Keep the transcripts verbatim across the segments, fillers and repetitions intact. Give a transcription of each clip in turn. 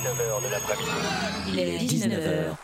dix-neuf heures de l'après-midi. Il est dix-neuf heures.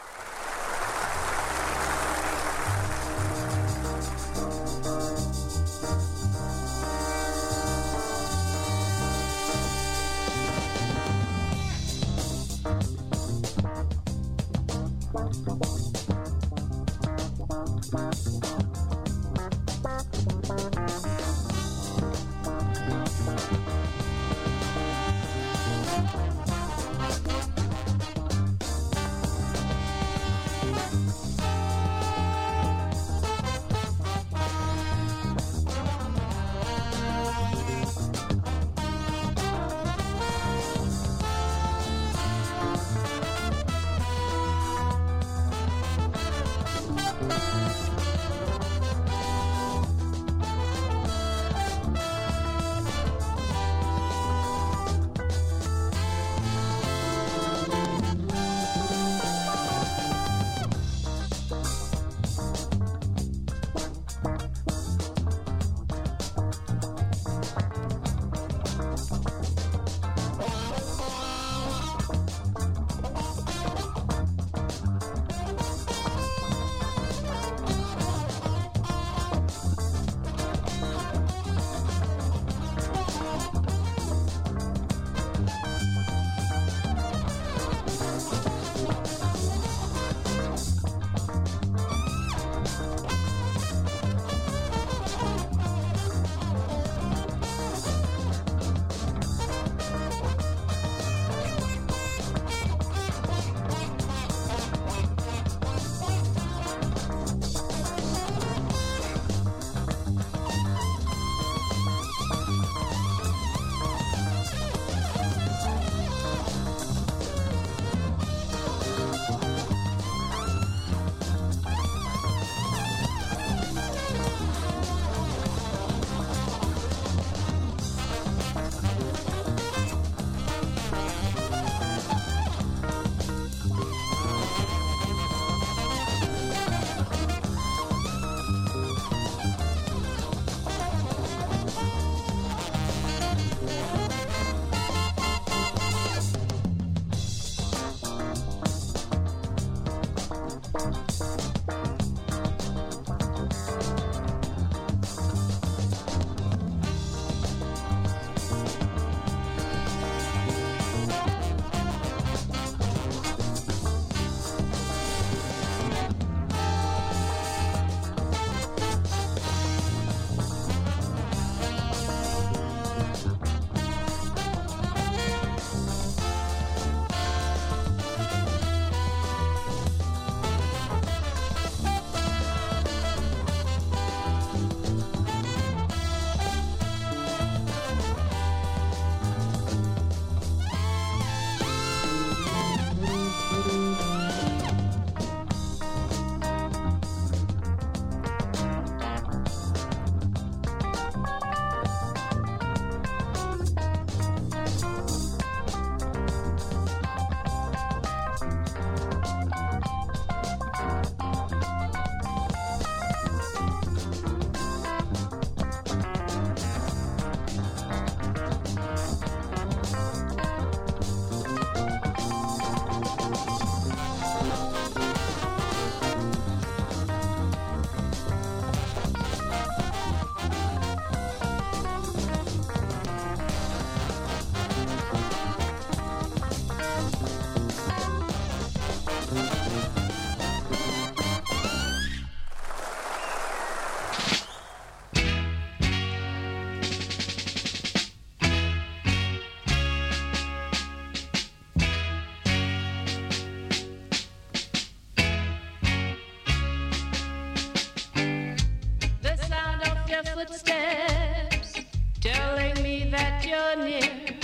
Footsteps telling me that you're near.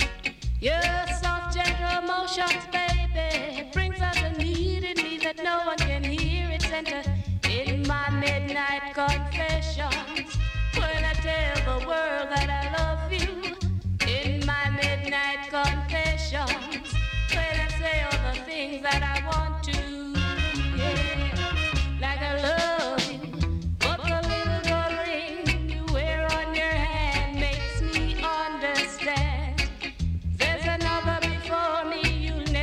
Your soft, gentle motions, baby, brings out the need in me that no one can hear. It's enter in my midnight confessions when I tell the world that I love you. In my midnight confessions when I say all the things that I want to. Yeah, like I love you. Understand, there's another before me. You'll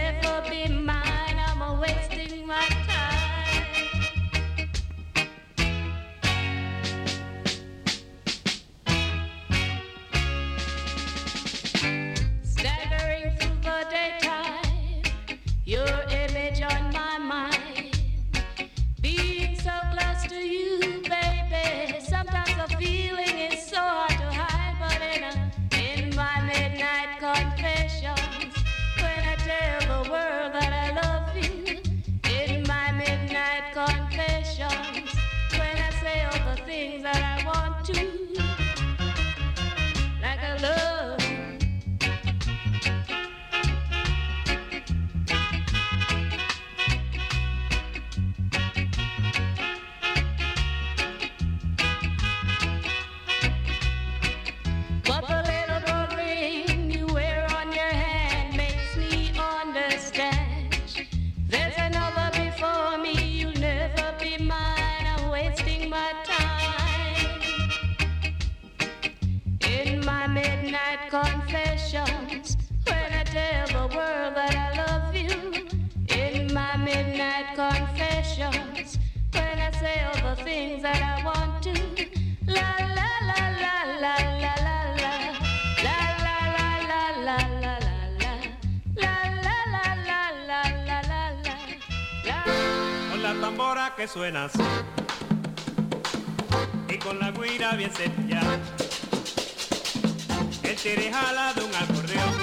que suena así. Y con la guira bien cepillada, el tire jala de un acordeón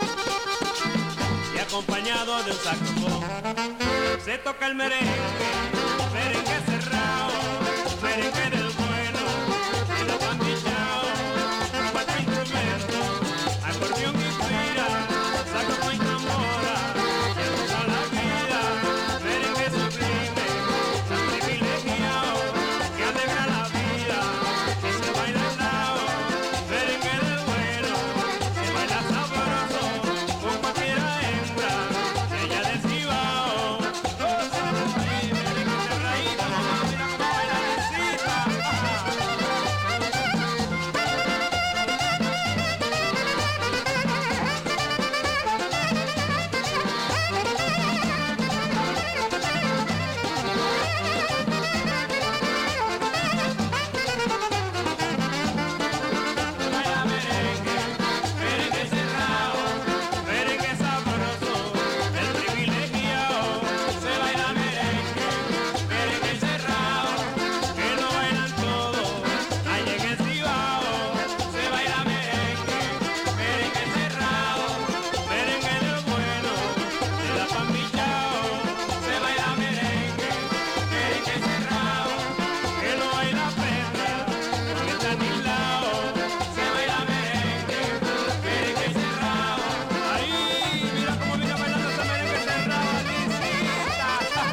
y acompañado de un saxofón se toca el merengue, merengue cerrado, merengue del bueno, y lo pan pichao, cuatro instrumentos, acordeón y guira, saxofón y tambora, y goza la vida, merengue sublime, tan privilegiado, que alegra la vida, que se baila al lado, merengue del bueno, se baila sabroso, con cualquiera hembra, ella del Cibao, goza la vida, merengue cerradito, mira cómo baila Lesita. Baila merengue, merengue cerrado, merengue sabroso, el privilegiado. Se baila merengue, merengue cerrado, que no bailan todos, allá en el Cibao. Se baila merengue, merengue cerrado, merengue del bueno, de la pan pichao. Se baila merengue, merengue cerrado, que no baila perra, no está ni lado. Se baila merengue, merengue cerrado. Ahí, mira cómo viene bailando ese merengue cerrado, Lisita.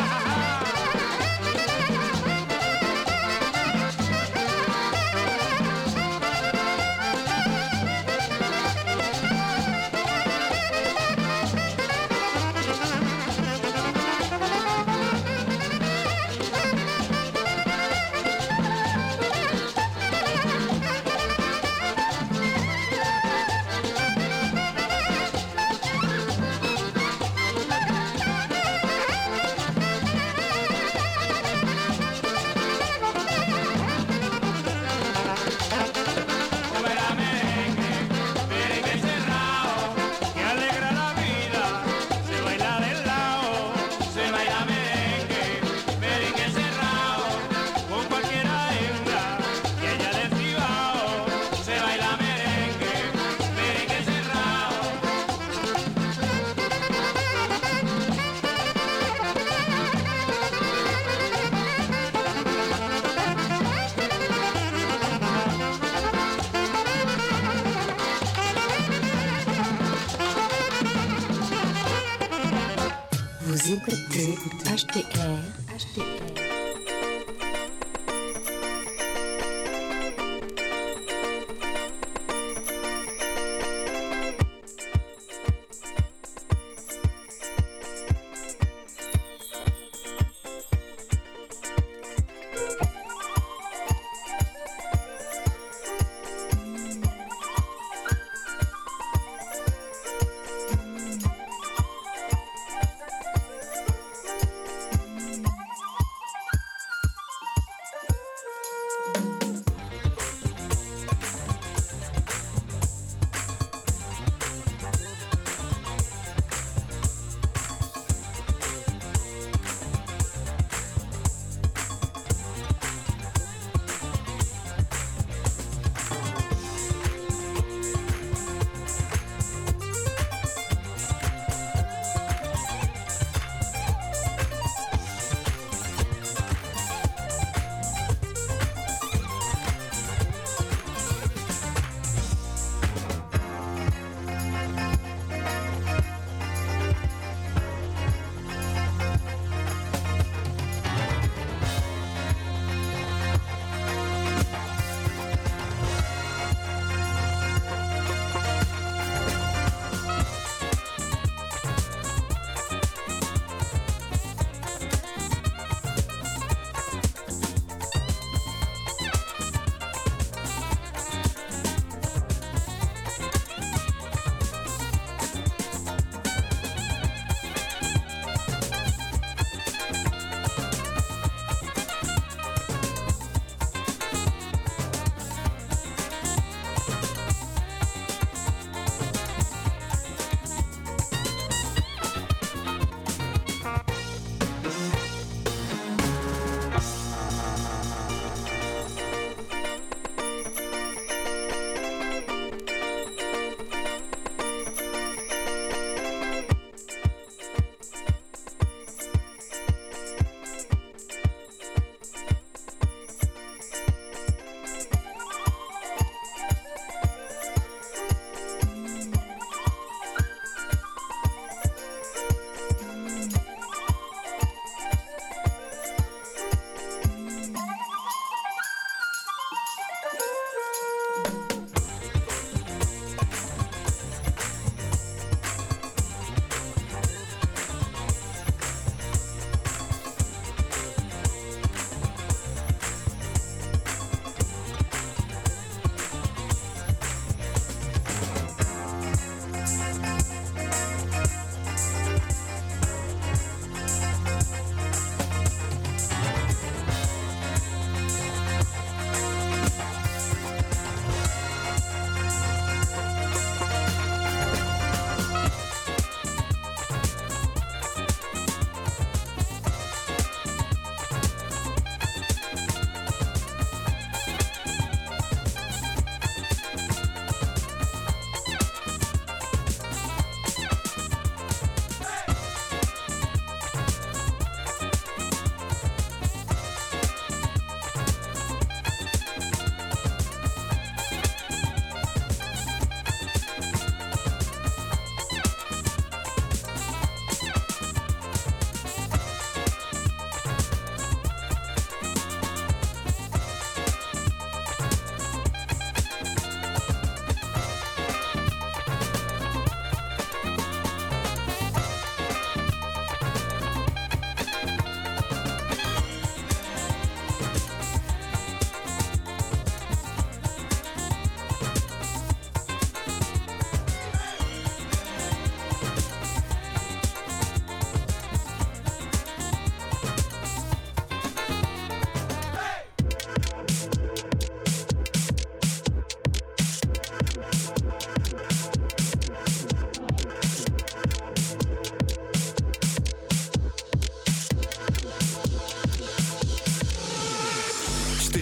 Se baila merengue, merengue cerrado, que alegra la vida, se baila del lado. Se baila merengue, merengue cerrado, con cualquiera hembra, que ella del Cibao. Se baila merengue, merengue cerrado. Vous écoutez H T R. H T R.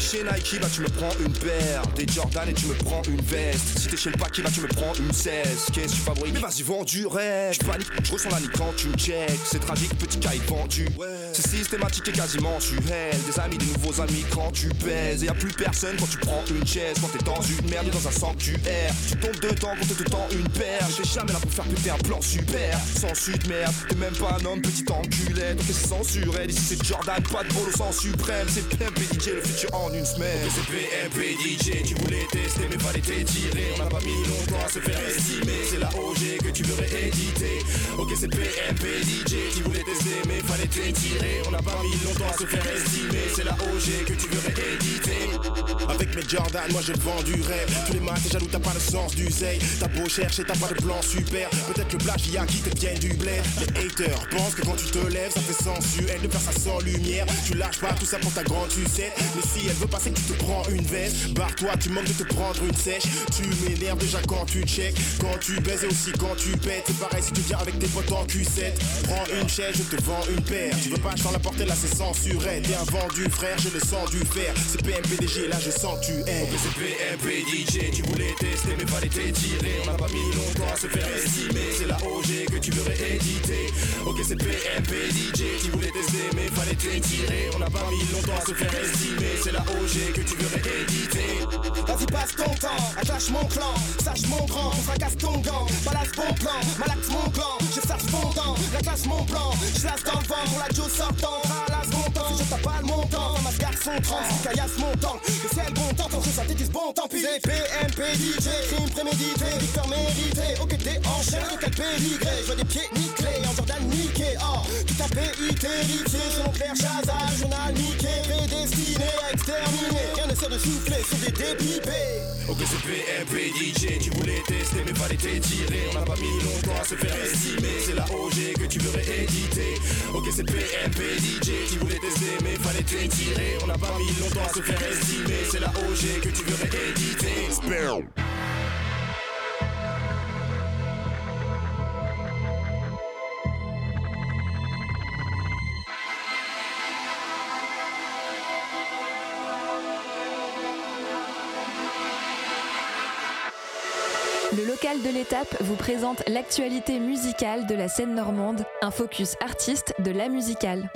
chez Nike, bah tu me prends une paire. Des Jordan et tu me prends une veste. Si t'es chez le paquet, bah tu me prends une seize. Qu'est-ce que tu fabriques? Mais vas-y, vends du rêve. J'panique, j'ressens la nique quand tu me check. C'est tragique, petit cas est vendu. C'est systématique et quasiment suel. Des amis, des nouveaux amis quand tu pèses. Et y'a plus personne quand tu prends une chaise. Quand t'es dans une merde ou dans un sanctuaire. Tu tombes dedans quand t'es temps une paire. J'étais jamais là pour faire péter un plan super. Sans suite merde, t'es même pas un homme, petit enculé. Donc c'est censuré, ici c'est Jordan, pas de bolo sans suprême. C'est P M P D J, le futur en une semaine. Ok c'est P M P D J, tu voulais tester mais fallait t'étirer. On n'a pas mis longtemps à se faire estimer. C'est la O G que tu veux rééditer. Ok c'est P M P D J, tu voulais tester mais fallait t'étirer. On n'a pas mis longtemps à se faire estimer. C'est la O G que tu veux rééditer. Avec mes Jordan, moi je vends du rêve. Tous les matins t'es jaloux, t'as pas le sens du zèle. T'as beau chercher, t'as pas de plan super. Peut-être le plagiat qui te tienne du bled. Les haters pensent que quand tu te lèves, ça fait sensuel de faire ça sans lumière. Tu lâches pas tout ça pour ta grande sucette. Mais si elle veut passer que tu te prends une veste, barre-toi, tu manques de te prendre une sèche. Tu m'énerves déjà quand tu check. Quand tu baises et aussi quand tu pètes. C'est pareil si tu viens avec tes potes en Q sept. Prends une chaise, je te vends une paire. Tu veux pas, je t'en la porter, là c'est censuré. T'es un vendu frère, je le sens du fer. C'est P M P D J, là je sens que tu aimes. Ok c'est P M P D J, tu voulais tester mais fallait t'étirer. On n'a pas mis longtemps à se faire estimer. C'est la O G que tu veux rééditer. Ok c'est P M P D J, tu voulais tester mais fallait t'étirer. On n'a pas mis longtemps à se faire estimer. C'est la O G que tu veux rééditer. Vas-y passe ton temps, acclache mon clan. Sache mon grand, on fracasse ton gant. Balance bon plan, malaxe mon clan. Je sache fondant, la classe mon plan. Je lasse dans le vent pour la Joe sortant. Ralasse mon temps, si je tape pas le montant. Dans ma garçon trente, si caillasse mon temps. Le ciel bon temps, ton jeu synthétise bon temps. Puis c'est P M P D J, crime prémédité, victoire méritée. Ok t'es enchaîné, quel pédigré. Je vois des pieds nickelés, en Jordan niqué. Oh, tout un pays terrifié, selon Claire Chazal, journal Mickey. Prédestiné à exterminer, rien ne sert de souffler sur des dépipés. Ok c'est P M P D J, tu voulais tester mais fallait t'étirer. On n'a pas mis longtemps à se faire estimer. C'est la O G que tu veux rééditer. Ok c'est P M P D J, tu voulais tester mais fallait t'étirer. On n'a pas mis longtemps à se faire estimer. C'est la O G que tu veux rééditer. Spell. Le local de l'étape vous présente l'actualité musicale de la scène normande, un focus artiste de la musicale.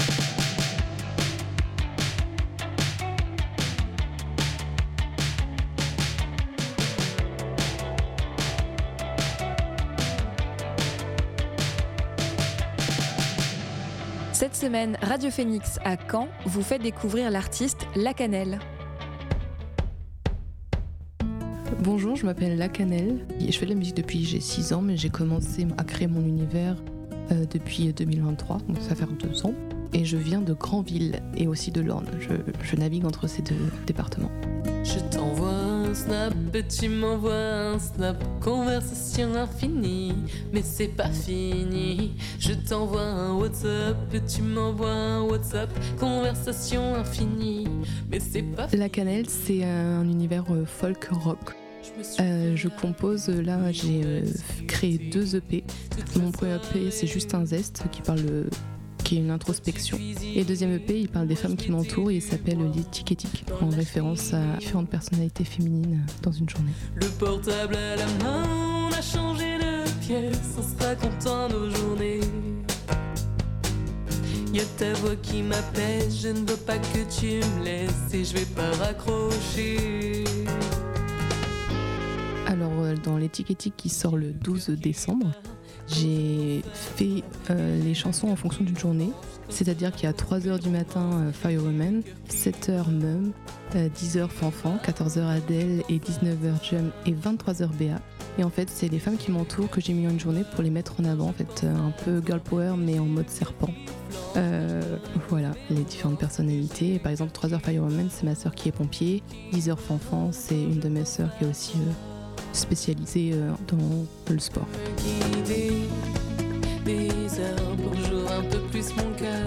Cette semaine, Radio Phoenix à Caen vous fait découvrir l'artiste La Cannelle. Bonjour, je m'appelle La Cannelle. Je fais de la musique depuis j'ai six ans, mais j'ai commencé à créer mon univers euh, depuis deux mille vingt-trois, donc ça fait deux ans. Et je viens de Granville et aussi de l'Orne. Je, je navigue entre ces deux départements. Je t'envoie un snap et tu m'envoies un snap. Conversation infinie, mais c'est pas fini. Je t'envoie un WhatsApp et tu m'envoies un WhatsApp. Conversation infinie, mais c'est pas fini. La Cannelle, c'est un univers euh, folk rock. Euh, je compose, là j'ai euh, créé deux E P. Mon premier E P c'est juste un zeste qui parle, qui est une introspection. Et le deuxième E P il parle des femmes qui m'entourent et il s'appelle L'éthique éthique, en référence à différentes personnalités féminines dans une journée. Le portable à la main, on a changé de pièce, on se raconte dans nos journées. Y'a ta voix qui m'appelle, je ne veux pas que tu me laisses et je vais pas raccrocher. Alors dans L'éthique éthique qui sort le douze décembre, j'ai fait euh, les chansons en fonction d'une journée. C'est-à-dire qu'il y a trois heures du matin euh, Fire Woman, sept heures Mum, euh, dix heures Fanfan, quatorze heures Adele et dix-neuf heures Jump et vingt-trois heures Béa. Et en fait c'est les femmes qui m'entourent que j'ai mis en une journée pour les mettre en avant, en fait euh, un peu girl power mais en mode serpent. Euh, voilà, les différentes personnalités. Par exemple trois heures Fire Woman c'est ma sœur qui est pompier, dix heures Fanfan c'est une de mes sœurs qui est aussi euh, spécialisée euh, dans le sport. Des heures pour jouer un peu plus mon cœur.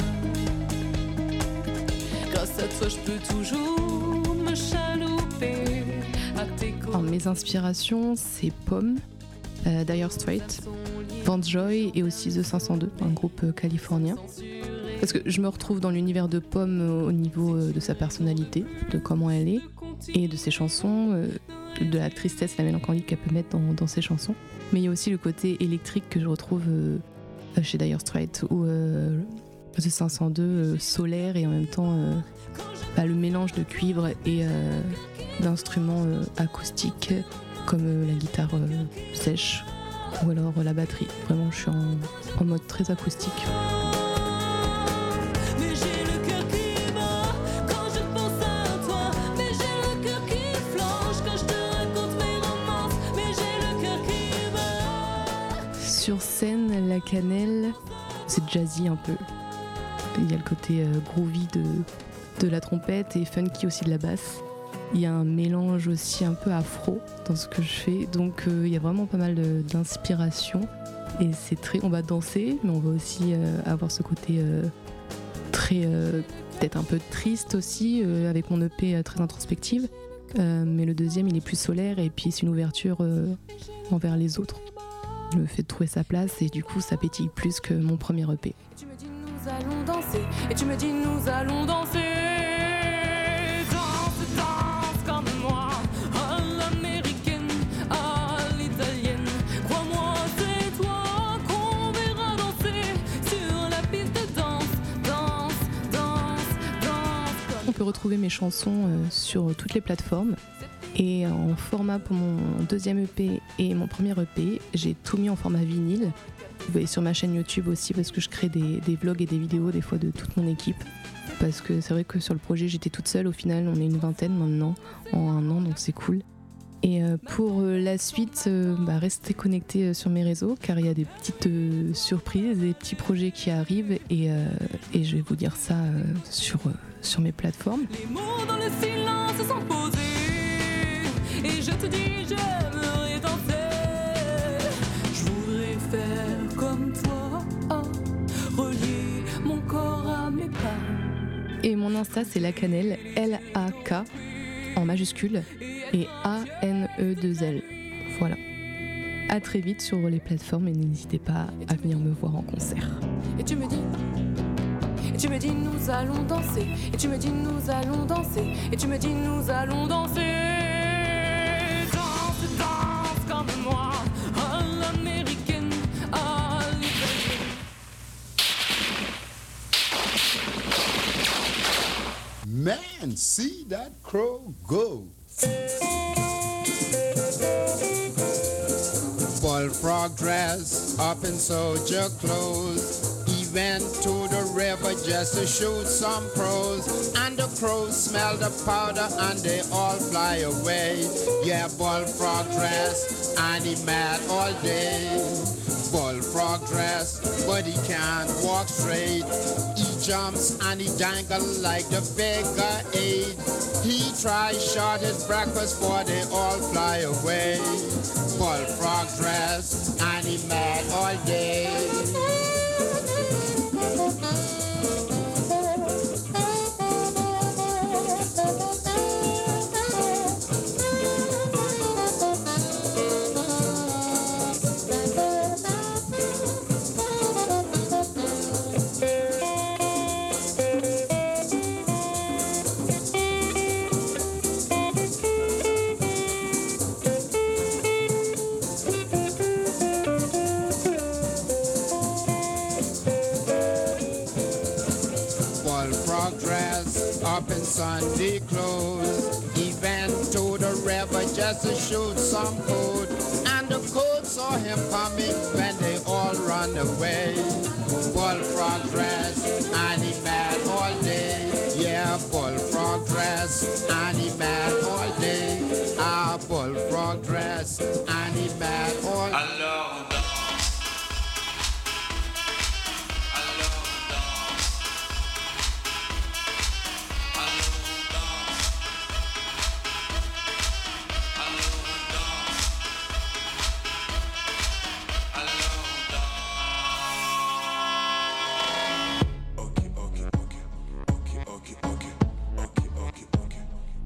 Grâce à toi je peux toujours me chalouper à tes côtés. Alors, mes inspirations c'est Pomme, euh, Dire Straits, Vance Joy et aussi The cinq cent deux, un groupe euh, californien. parce que je me retrouve dans l'univers de Pomme au niveau de sa personnalité, de comment elle est, et de ses chansons, de la tristesse, la mélancolie qu'elle peut mettre dans, dans ses chansons. Mais il y a aussi le côté électrique que je retrouve chez Dire Straits ou euh, The cinq cent deux, euh, solaire et en même temps euh, bah, le mélange de cuivre et euh, d'instruments euh, acoustiques comme euh, la guitare euh, sèche ou alors euh, la batterie. Vraiment, je suis en, en mode très acoustique. Sur scène, la cannelle, c'est jazzy un peu. Il y a le côté euh, groovy de, de la trompette et funky aussi de la basse. Il y a un mélange aussi un peu afro dans ce que je fais, donc euh, il y a vraiment pas mal de, d'inspiration. Et c'est très, on va danser, mais on va aussi euh, avoir ce côté euh, très, euh, peut-être un peu triste aussi, euh, avec mon E P euh, très introspective. Euh, mais le deuxième, il est plus solaire et puis c'est une ouverture euh, envers les autres. Je me fais trouver sa place et du coup ça pétille plus que mon premier E P. Et tu me dis nous allons danser, et tu me dis nous allons danser. Danse, danse comme moi, à l'américaine, à l'italienne. Crois-moi, c'est toi qu'on verra danser sur la piste de danse, danse, danse, danse. On peut retrouver mes chansons euh, sur toutes les plateformes. Et en format pour mon deuxième E P et mon premier E P, j'ai tout mis en format vinyle. Vous voyez sur ma chaîne YouTube aussi parce que je crée des, des vlogs et des vidéos des fois de toute mon équipe. Parce que c'est vrai que sur le projet j'étais toute seule, au final on est une vingtaine maintenant en un an, donc c'est cool. Et pour la suite, bah restez connectés sur mes réseaux car il y a des petites surprises, des petits projets qui arrivent et, euh, et je vais vous dire ça sur, sur mes plateformes. Les mots dans le silence sont posés. Et je te dis, j'aimerais danser. Je voudrais faire comme toi, oh, relier mon corps à mes pas. Et mon Insta, c'est La Cannelle, L A K, en majuscule, et A N E deux L. Voilà. À très vite sur les plateformes et n'hésitez pas à venir me voir en concert. Et tu me dis, et tu me dis, nous allons danser. Et tu me dis, nous allons danser. Et tu me dis, nous allons danser. Comme moi, à l'américaine, à l'italienne. Man, see that crow go. Bullfrog dress up in soldier clothes. He went to the river just to shoot some crows. And the crows smell the powder and they all fly away. Yeah, bullfrog dress and he mad all day. Bullfrog dress, but he can't walk straight. He jumps and he dangles like the figure eight. He tries short his breakfast, but they all fly away. Bullfrog dress and he mad all day. Sunday clothes. He went to the river just to shoot some food. And the cold saw him coming when they all run away. Bullfrog dress and he mad all day. Yeah, bullfrog dress and he mad all day. Ah, bullfrog dress and he mad all day. Alors,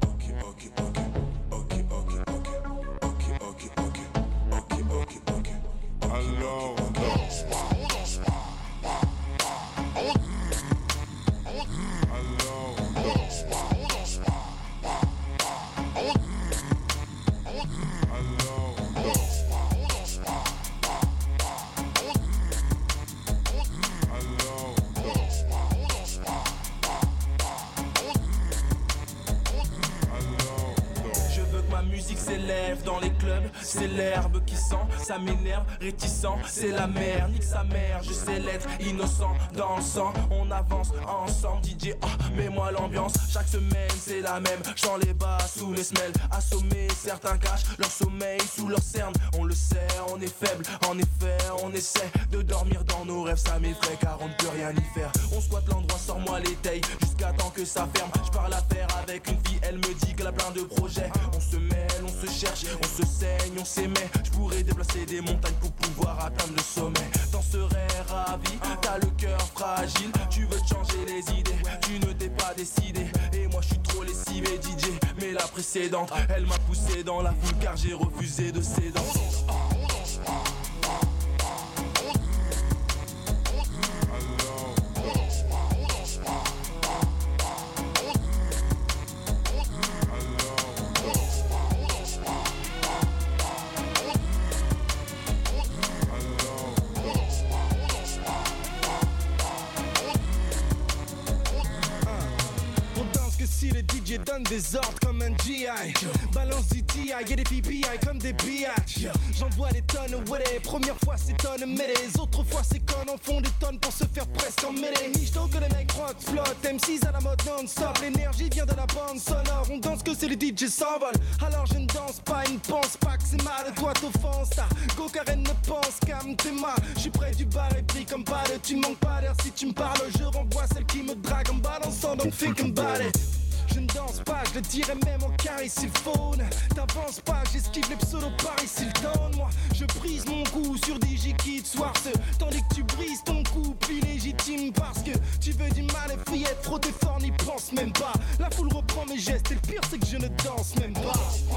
okay, okay, okay, okay, okay, okay, okay, okay, okay, okay, okay, S'élève dans les clubs, c'est l'herbe qui sent, ça m'énerve, réticent, c'est la mer, nique sa mère, je sais l'être innocent, dans le sang, on avance ensemble, D J, ah, mets-moi l'ambiance, chaque semaine c'est la même, j'sens les bas sous les semelles, assommés, certains cachent leur sommeil sous leur cerne, on le sait, on est faible, en effet, on essaie de dormir dans nos rêves, ça m'effraie car on ne peut rien y faire, on squatte l'endroit, sors-moi les tailles, jusqu'à temps que ça ferme, j'parle à faire avec une fille, elle me dit qu'elle a plein de projets, on se mêle, on se cherche, on se saigne, on s'aimait. Je pourrais déplacer des montagnes pour pouvoir atteindre le sommet. T'en serais ravi, t'as le cœur fragile. Tu veux changer les idées, tu ne t'es pas décidé. Et moi je suis trop lessivé D J. Mais la précédente, elle m'a poussé dans la foule car j'ai refusé de céder. Donne des ordres comme un G I. Balance du T I, y'a des P P I comme des biatchs. J'envoie des tonnes, ouais, les premières fois c'est tonnes, mais les autres fois c'est qu'on en font des tonnes pour se faire presque emmêler. Michto que les mecs rock flottent, M six à la mode non-stop. L'énergie vient de la bande sonore, on danse que c'est les D J s'envolent. Alors je ne danse pas, ils ne pensent pas que c'est mal, toi t'offenses ta go Karen ne pense qu'à me t'aimer. Je suis près du bar et pris comme pas de, tu manques pas d'air si tu me parles. Je renvoie celle qui me drague en balançant, donc think about it. Je ne danse pas, je le dirais même en carré s'il faut. T'avances pas, j'esquive les pseudo paris s'il donne. Moi, je brise mon cou sur des J-Kids Swartz. Tandis que tu brises ton couple illégitime parce que tu veux du mal et fillette, trop t'es fort, n'y pense même pas. La foule reprend mes gestes et le pire c'est que je ne danse même pas.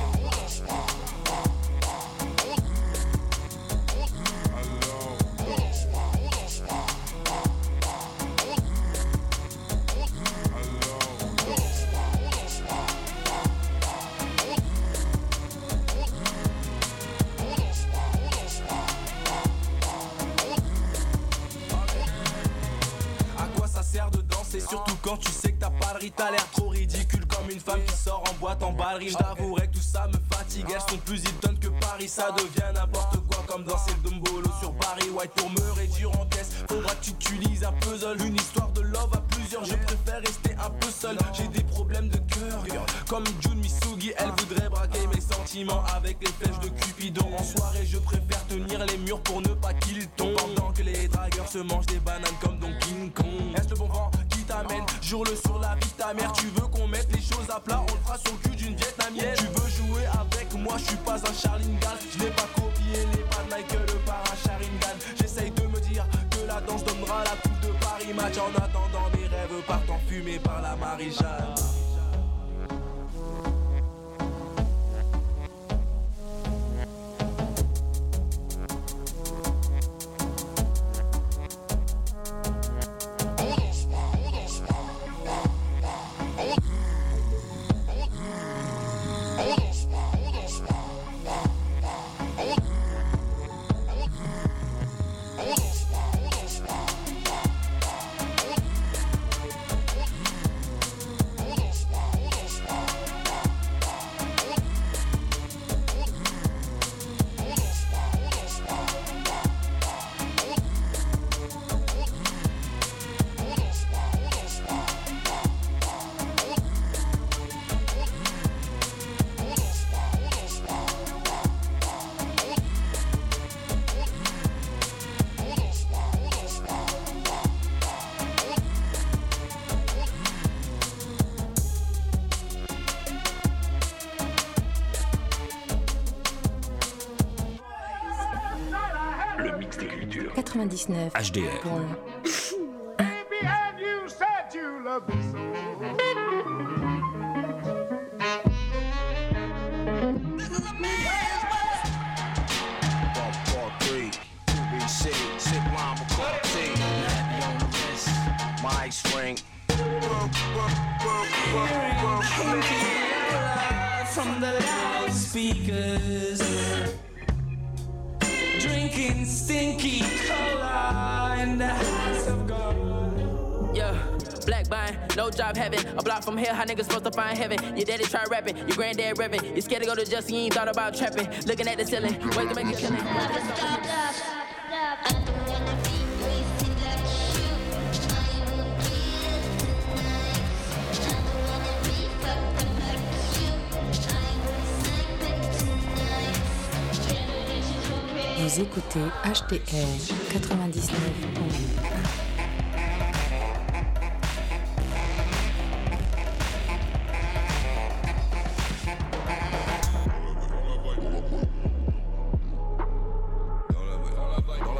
Surtout quand tu sais que t'as pas de riz, t'as l'air trop ridicule comme une femme qui sort en boîte en ballerie. Je t'avouerai que tout ça me fatigue, elles sont plus Hilton que Paris. Ça devient n'importe quoi comme danser le Dombolo sur Paris White. Pour me réduire en pièces, faudra que tu utilises un puzzle. Une histoire de love à plusieurs, je préfère rester un peu seul. J'ai des problèmes de cœur, comme Jun Misugi. Elle voudrait braquer mes sentiments avec les flèches de Cupidon. En soirée je préfère tenir les murs pour ne pas qu'ils tombent. Pendant que les dragueurs se mangent des bananes comme Don King Kong. Est-ce le bon vent qui t'amène? Jure-le sur la vie de ta mère. Tu veux qu'on mette les choses à plat, on le fera sur le cul d'une vietnamienne. Tu veux jouer avec moi, je suis pas un Charlingal. Je n'ai pas copié les pas de Michael par un Sharingan. J'essaye de me dire que la danse donnera la coupe de Paris Match. En attendant mes rêves partent en fumée par la Marie-Jeanne. quatre-vingt-dix-neuf H D R. Baby, have you said you love me so? This is amazing. Ball, ball three, Q B C, sick rhyme, McCarthy. Happy on the wrist, my string. From the loudspeaker. speakers, drinking stinky cola in the house of God. Yeah. Black buying, no job having. A block from here, how niggas supposed to find heaven? Your daddy try rapping, your granddad rapping. You scared to go to justice, you ain't thought about trapping. Looking at the ceiling, ways to make a killing. Vous écoutez H T R quatre-vingt-dix-neuf point huit. Dans